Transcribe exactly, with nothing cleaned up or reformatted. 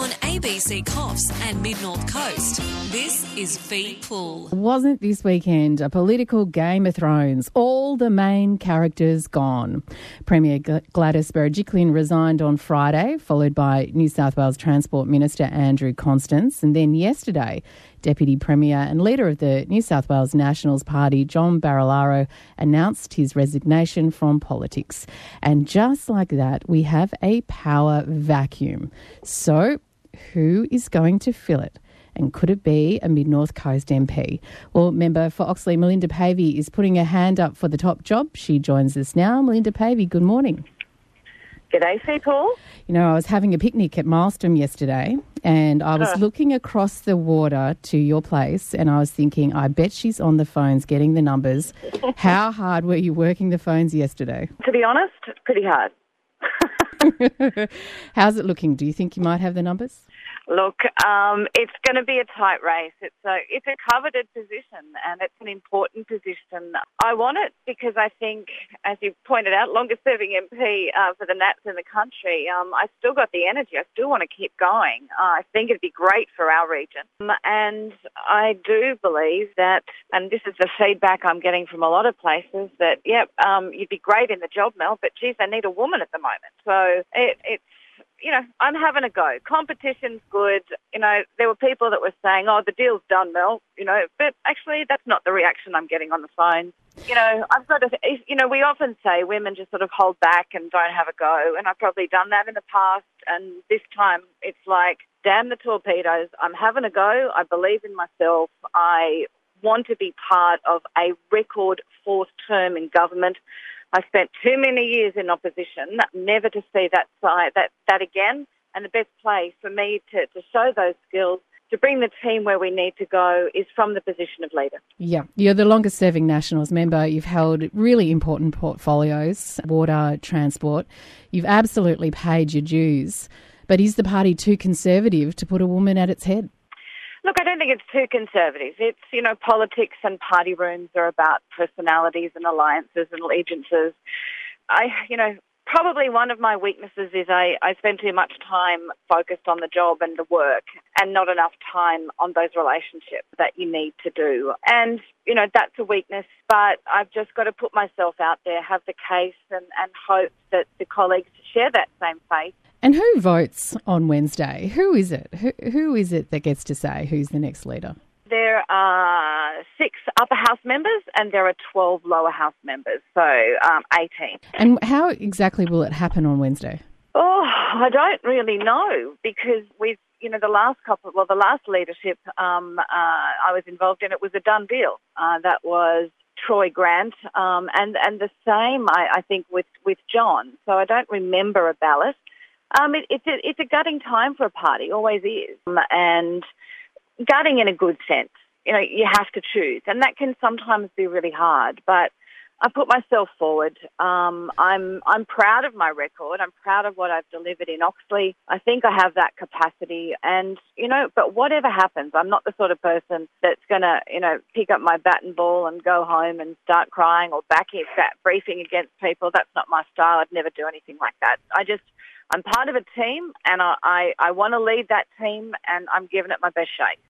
On A B C Coffs and Mid-North Coast, this is Feed Pull. Wasn't this weekend a political Game of Thrones? All the main characters gone. Premier Gladys Berejiklian resigned on Friday, followed by New South Wales Transport Minister Andrew Constance. And then yesterday, Deputy Premier and leader of the New South Wales Nationals Party, John Barilaro, announced his resignation from politics. And just like that, we have a power vacuum. So, who is going to fill it? And could it be a Mid-North Coast M P? Well, member for Oxley, Melinda Pavey, is putting her hand up for the top job. She joins us now. Melinda Pavey, good morning. G'day, Feed Pull. You know, I was having a picnic at Milestone yesterday and I was Oh. looking across the water to your place and I was thinking, I bet she's on the phones getting the numbers. How hard were you working the phones yesterday? To be honest, pretty hard. How's it looking? Do you think you might have the numbers? Look, um, it's going to be a tight race. It's a it's a coveted position and it's an important position. I want it because I think, as you pointed out, longest-serving M P uh, for the Nats in the country. Um, I still got the energy. I still want to keep going. Uh, I think it'd be great for our region. Um, and I do believe that, and this is the feedback I'm getting from a lot of places, that, yep, um, you'd be great in the job, Mel, but, geez, they need a woman at the moment. So it, it's, you know, I'm having a go. Competition's good. You know, there were people that were saying, oh, the deal's done, Mel, you know, but actually that's not the reaction I'm getting on the phone. You know, I've got to, you know, we often say women just sort of hold back and don't have a go, and I've probably done that in the past, and this time it's like, damn the torpedoes, I'm having a go, I believe in myself, I want to be part of a record fourth term in government. I spent too many years in opposition, never to see that side, that, that again. And the best place for me to, to show those skills, to bring the team where we need to go, is from the position of leader. Yeah, you're the longest serving Nationals member. You've held really important portfolios, water, transport. You've absolutely paid your dues. But is the party too conservative to put a woman at its head? Look, I don't think it's too conservative. It's, you know, politics and party rooms are about personalities and alliances and allegiances. I, you know, probably one of my weaknesses is I, I spend too much time focused on the job and the work and not enough time on those relationships that you need to do. And, you know, that's a weakness, but I've just got to put myself out there, have the case and, and hope that the colleagues share that same faith. And who votes on Wednesday? Who is it? Who, who is it that gets to say who's the next leader? There are six upper house members and there are twelve lower house members, so um, eighteen. And how exactly will it happen on Wednesday? Oh, I don't really know because we've, you know, the last couple, well, the last leadership um, uh, I was involved in, it was a done deal. Uh, that was Troy Grant um, and, and the same, I, I think, with, with John. So I don't remember a ballot. Um, it, it's, a, it's a gutting time for a party, always is, um, and gutting in a good sense. You know, you have to choose, and that can sometimes be really hard, but I put myself forward. Um, I'm I'm proud of my record. I'm proud of what I've delivered in Oxley. I think I have that capacity, and, you know, but whatever happens, I'm not the sort of person that's going to, you know, pick up my bat and ball and go home and start crying or backing, briefing against people. That's not my style. I'd never do anything like that. I just... I'm part of a team and I, I, I want to lead that team and I'm giving it my best shake.